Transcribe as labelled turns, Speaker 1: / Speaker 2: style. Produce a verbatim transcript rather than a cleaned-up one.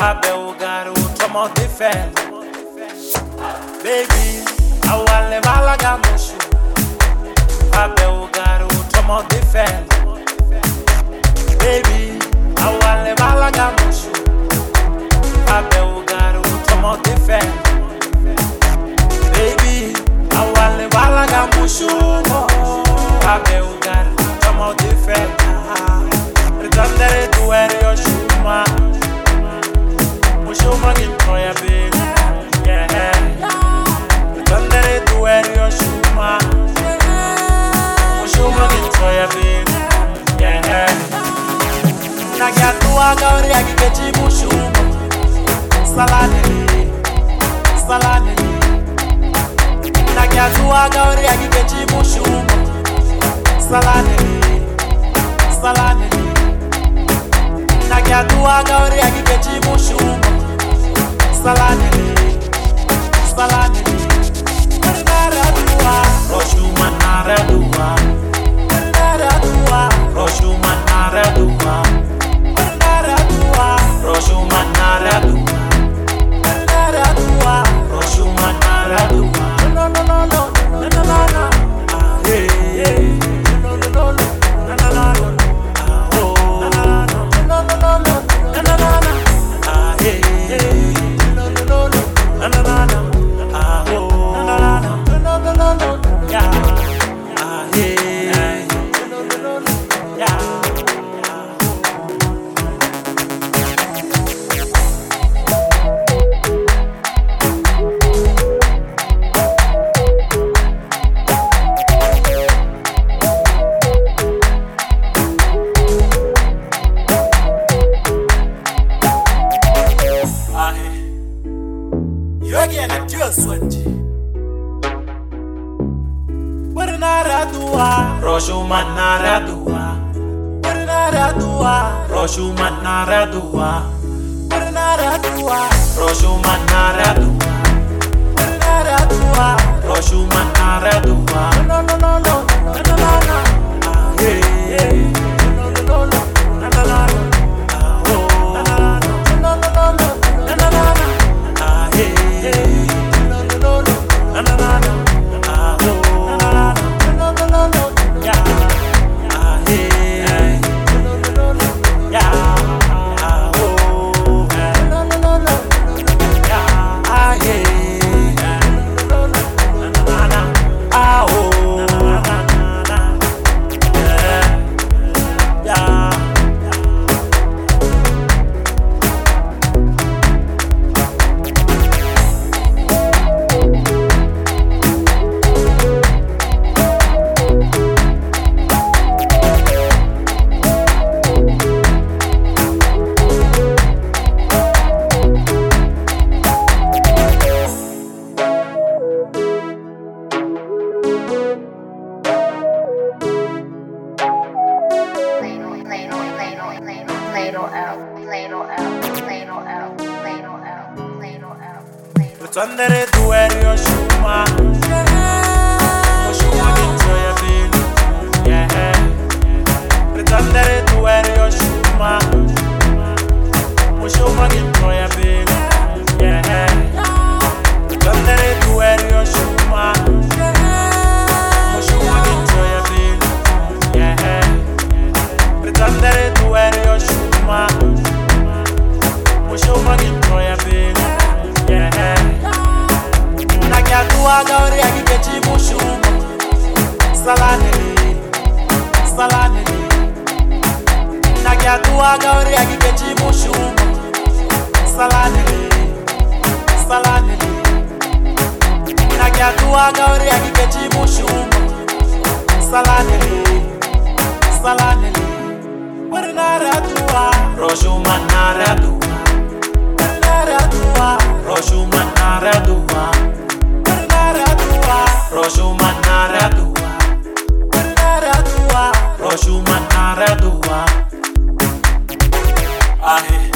Speaker 1: Abẹ́ o gàrí o tọmọdé fẹ́. Baby, àwàlẹ̀ málága mọ̀ṣù. Abẹ́ o gàrí o tọmọdé fẹ́. Baby, àwàlẹ̀ málága mọ̀ṣù. Abẹ́ o gàrí o tọmọdé fẹ́. Baby, àwàlẹ̀ málága mọ̀ṣù. Abẹ́ o gàrí o tọmọdé fẹ́. Ritandere tu eri oshuma. Oshuma gintoya baby, yeah. Ritandere tu eri oshuma. Oshuma gintoya baby, yeah. Nagyatua gauri agikechi mushuma. Salanele, salanele. Nagyatua gauri agikechi mushuma. Salanele, salanele. Nagyatua gauri agikechi mushuma. Salanele, salanele. Naradua, roshuma naradua. Naradua, roshuma naradua. Naradua, roshuma naradua. Naradua, roshuma naradua. No no no no, no no no no. Ah hey hey. No no no no, no no no no. Ah oh. No no no no, no no no, no no no. Ah hey hey. No no no no, no no no. Ah oh. No no no, no no no no. Yeah. Ah hey. No no no no. Yeah. Roshuma naradua, naradua, roshuma naradua, naradua, roshuma naradua, naradua, roshuma naradua. No no no no, no no no no. Ah hey hey. No no no no, no no no. Ah oh. No no no no, no no no. Ah hey hey. No no no no, no no no. Ah oh. No no no no. Ritandere tu eri oshuma. Oshuma gintoya baby, yeah. Ritandere tu eri oshuma. Oshuma gintoya baby, yeah. Ritandere tu eri oshuma. Oshuma gintoya baby, yeah. Ritandere tu eri oshuma. Oshuma gintoya baby, yeah. Nagyatua gauri agikechi mushuma. Salanele, salanele. Nagyatua gauri agikechi mushuma. Salanele, salanele. Nagyatua gauri agikechi mushuma. Salanele, salanele. Naradua, roshuma naradua. Naradua, roshuma naradua. Naradua, roshuma naradua. Naradua, roshuma naradua. Ah.